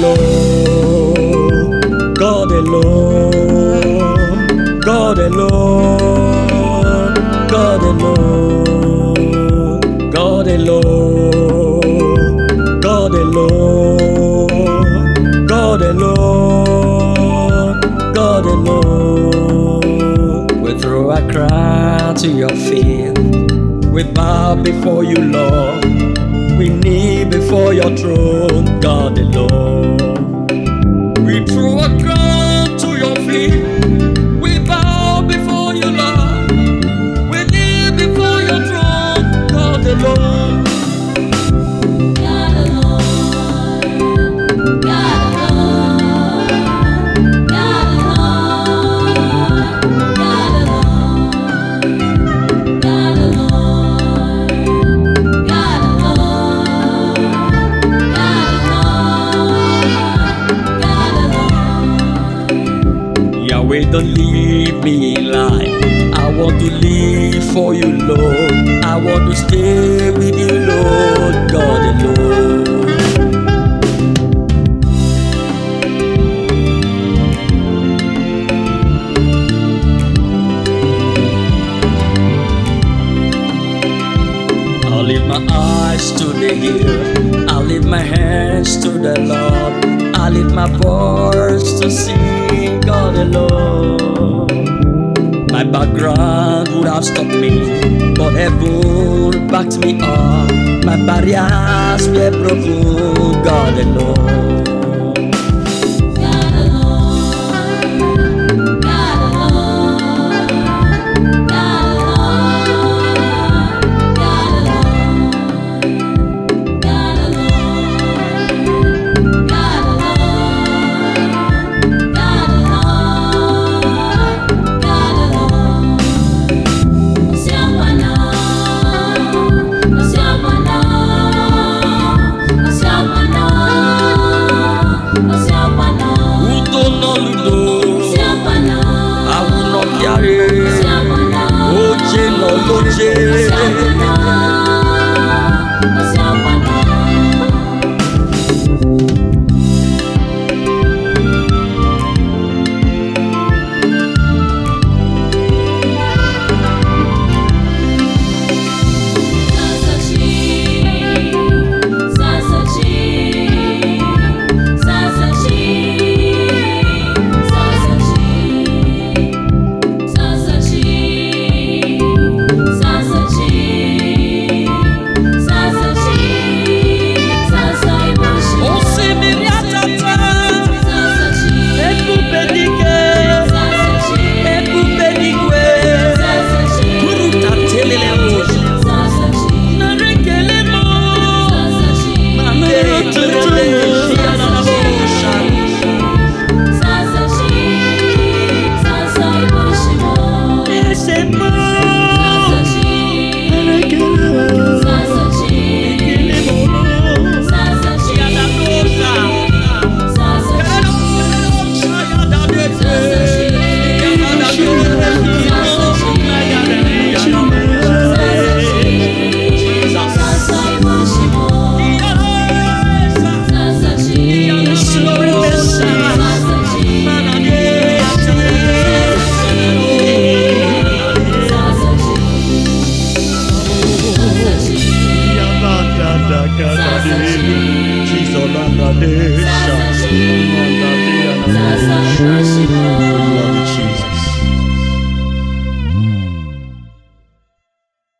alone, God alone, God alone, God alone, God alone, God alone, God alone, God alone. We throw a crown to your feet, we bow before you, Lord. We kneel before your throne, God alone. We throw a crown to your feet. We bow before you, Lord. We kneel before your throne, God alone. God alone, God alone, God alone, God alone, God alone, God alone. Yahweh, don't leave me in life. I want to live for you, Lord. I want to stay with you, Lord, God alone. I lift my eyes to the hill, I lift my hands to the Lord, I lift my voice to sing, God alone. My background would have stopped me, but heaven backed me up. My barriers were broken, God alone. Sasa